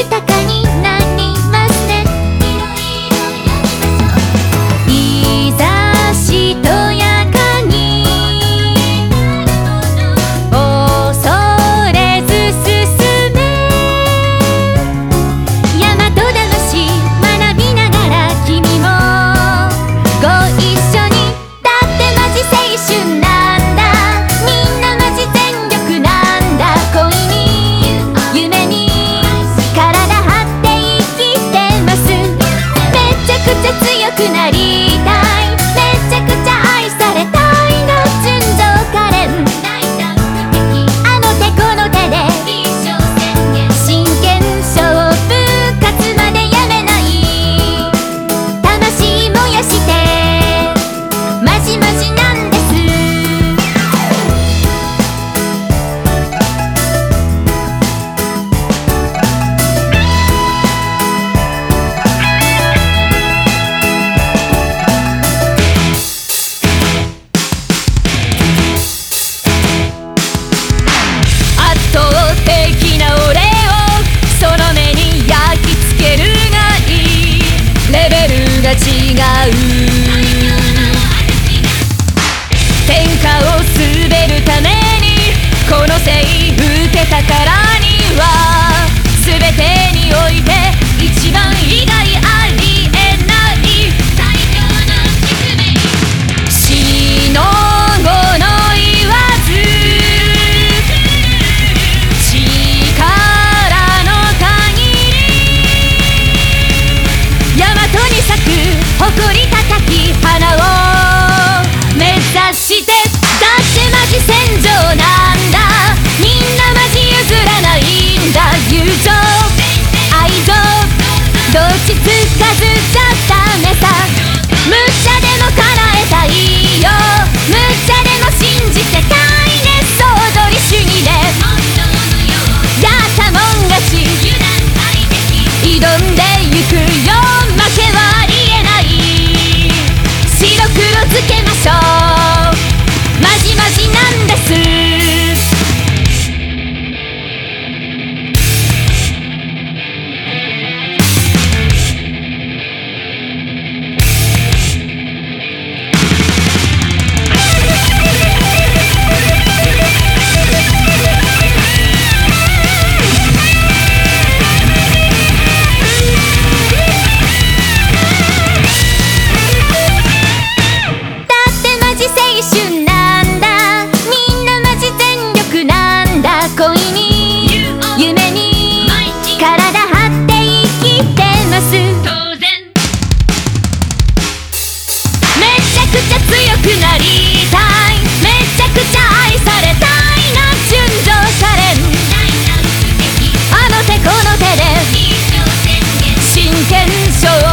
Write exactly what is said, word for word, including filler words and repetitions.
豊かになりますね。いざしとやかに恐れず進め、大和魂学びながら君もご一緒に。だってマジ青春なんだ、みんなマジ全力なんだ。恋に夢に体張って生きてます。めちゃくちゃ強くなりたい、めちゃくちゃ愛されたいの純情可憐。あの手この手で真剣勝負、勝つまでやめない。魂燃やしてマジマジなんです。圧倒的な俺をその目に焼き付けるがいい。レベルが違う。天下を滑るためにこの生受けたからには、全てにおいて一番以外ありえない。死の後の言わず力の限り、大和に咲く誇り高き花を目指して。だってマジ戦場なんだ、みんなマジ譲らないんだ。友情愛情どっちつかずじゃダメさ。無茶でも叶えたいよ、無茶でも信じてたいね。総取り主義でやったもん勝ち、挑んでゆくよ、負けはありえない。白黒つけましょう、マジマジなんです。恋に夢に体張って生きてます。めちゃくちゃ強くなりたい、めちゃくちゃ愛されたいな純情可憐。あの手この手で真剣勝負